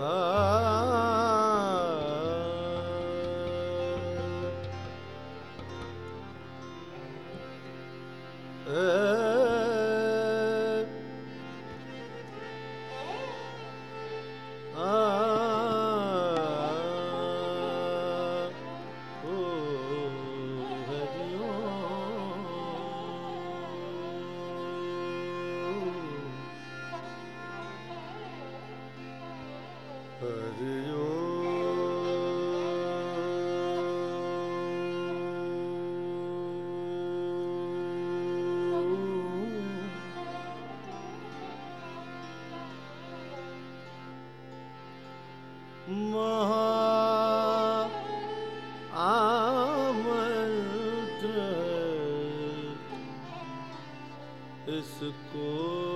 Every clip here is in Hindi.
इसको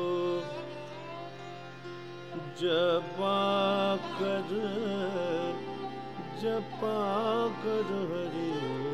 जपा कर हरि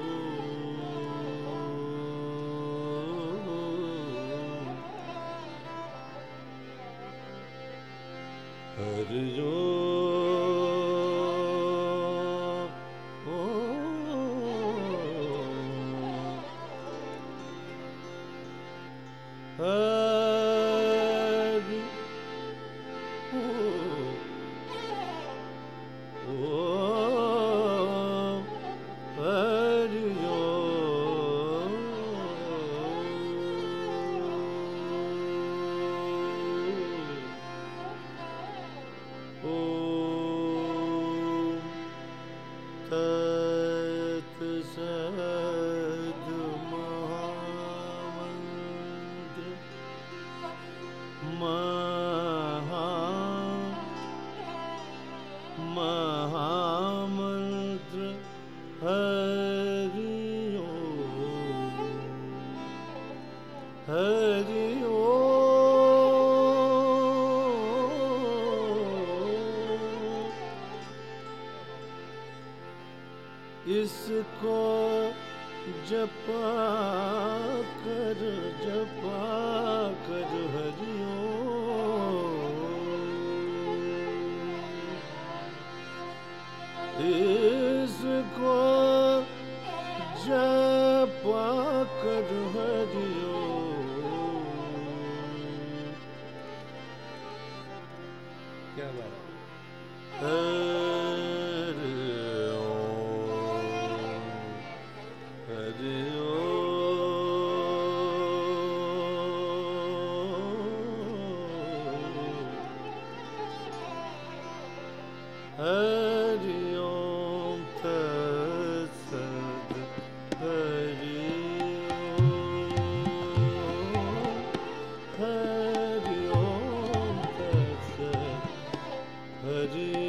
महामंत्र हरि इसको जपा कर हरि इसको जपा कर हरि क्या बात हरि ओम तत्सत् हरि ओम तत्सत् हरि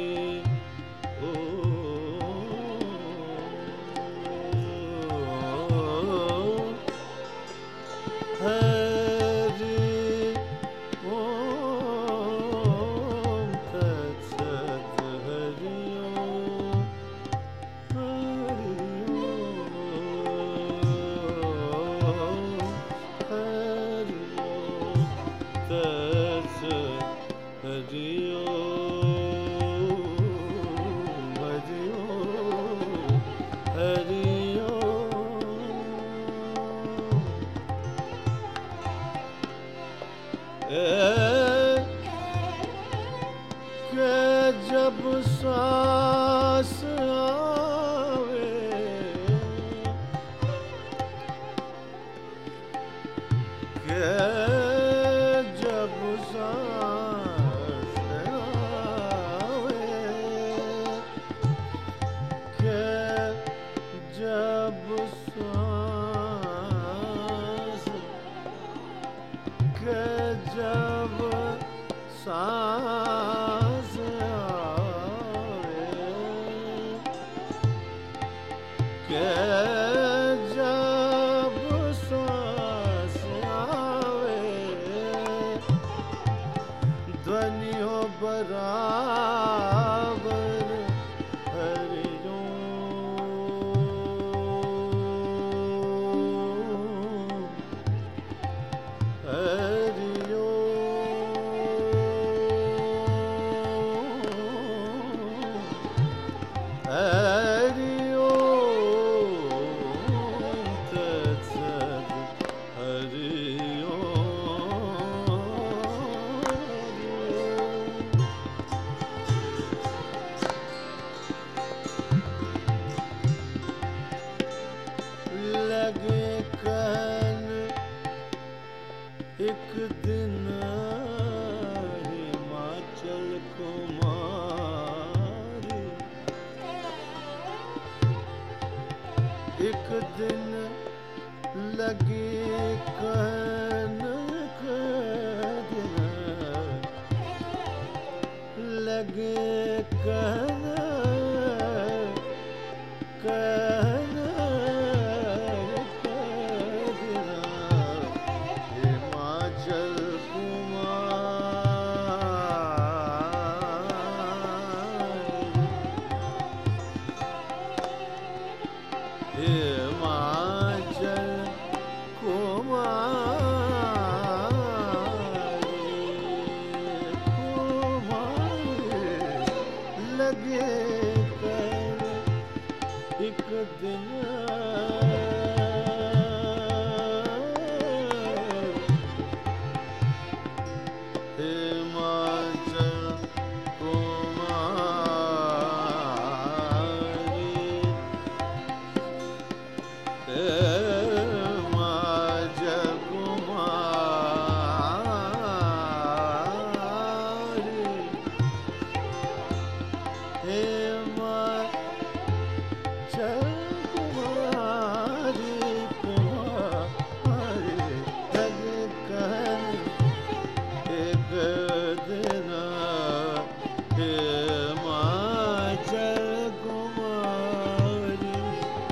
जब सांस आवे के जब सांस आवे के जब सांस के जब सांस के जब सांस आवे ध्वनि हो बराबर हरि ओम हरि ओम एक दिन हिमाचल कुमारी, एक दिन लगी कहन के दिन, लगे कहन कहन हिमाचल कुमारी, हिमाचल कुमारी, लगे कर एक दिन हिमाचल कुमारी, हिमाचल कुमारी, हिमाचल कुमारी, कुमारी, लगे कहन एक दिन हिमाचल कुमारी,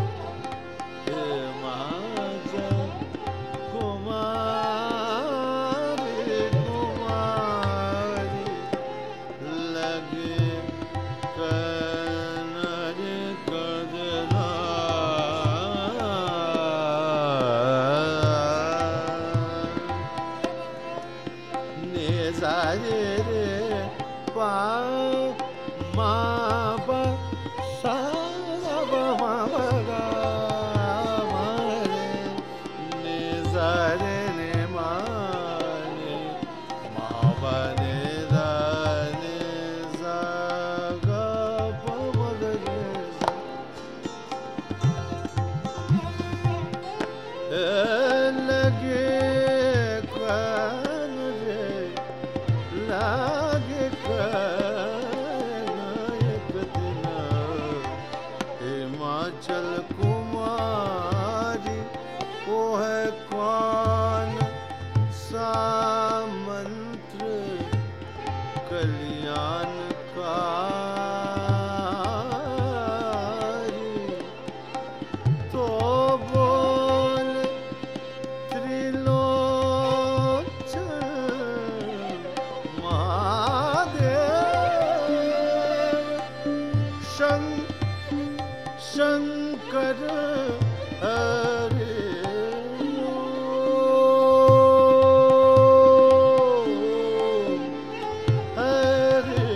हिमाचल कुमारी, कुमारी, लगे कहन एक दिन निजारे रे पा मा ब सा ब मा ब गा मा रे, निजारे ने मा ने मा ब ने दा ने सा गा प म ग रे सा, लगे कहन रे लागे कहन एक दिन हिमाचल कुमारी, वो है कौन सा मंत्र कल्याणकारी, तो बोल त्रिलोचन महादेव शंकर हरे हरे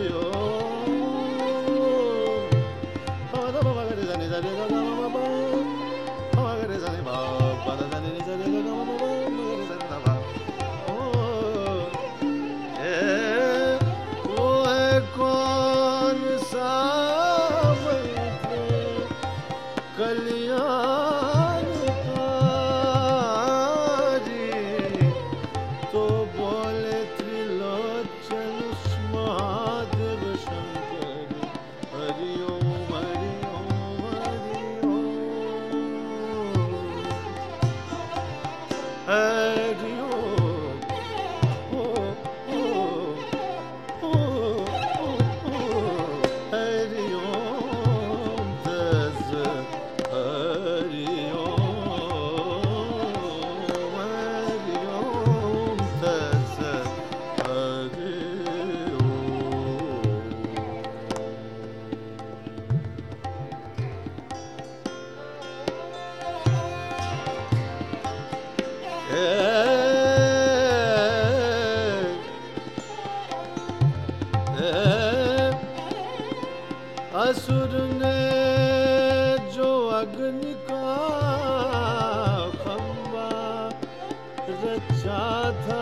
वो है कौन सा मंत्र कल्याणकारी, तो बोले त्रिलोचन महादेव शंकर हरि ओम हरि ओम हरि ओम हरि ओम, ओ ओ ओ ओ हरि ओम दस हरि ओम दस हरि असुर ने जो अग्नि का खंबा रचा था,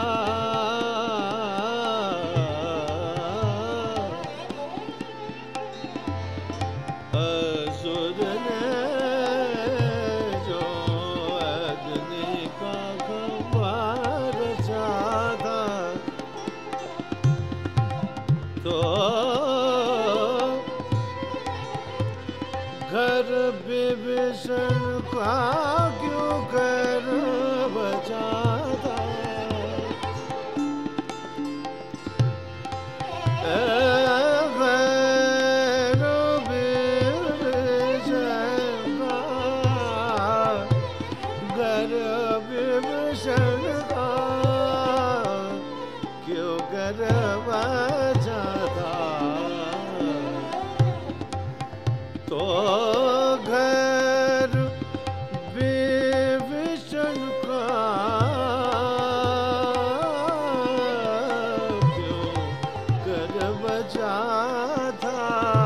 असुर ने जो अग्नि का खंबा रचा तो घर विभीषण का क्यों कर बचाता तो घर विभीषण का क्यों कर बचाता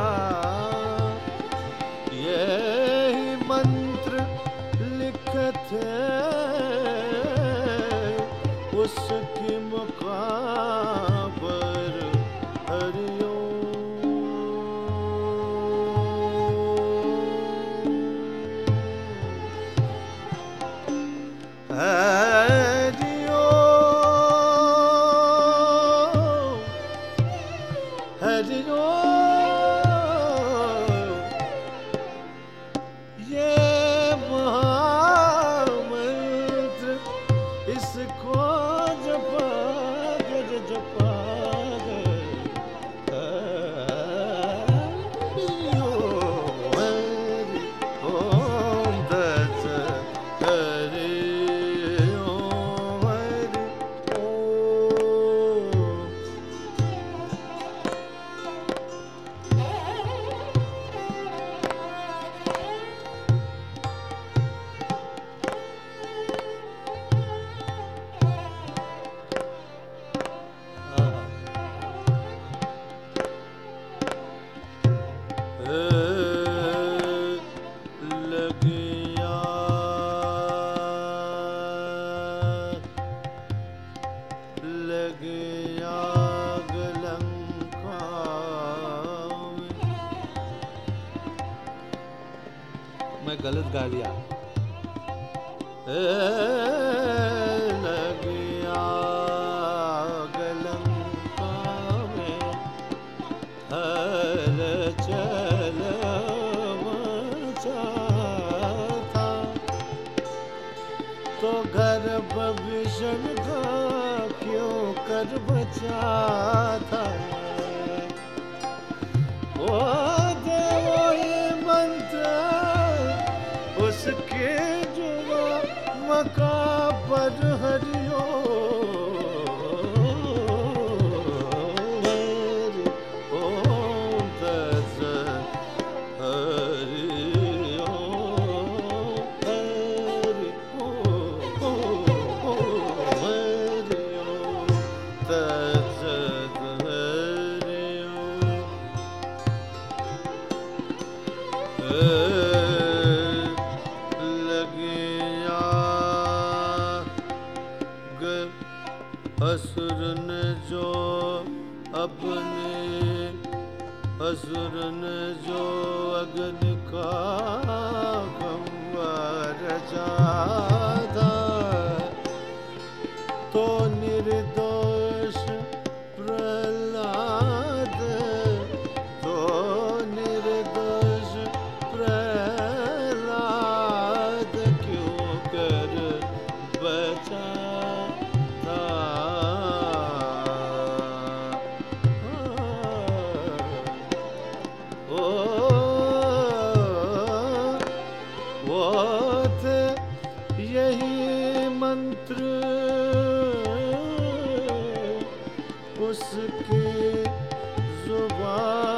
यही मंत्र लिखत उसकी मुकाबर हरिओ हरिओ हरिओ ये महामंत्र इसको जपा मैं गलत गा दिया लगिया गलंका में हर चल मचा था तो घर विभीषण का क्यों कर बचा था वो देवो ये मंत्र उसके जुआ मकाबर हरिओ हरि ओम तत्सत् हरिओ हरि ओम तत्सत् असुर ने जो अपने असुर ने जो अग्नि का खंभा रचा तो निर्दोष प्रहलाद तो निर्दोष प्रहलाद क्यों कर बचा यही मंत्र उसकी जुबान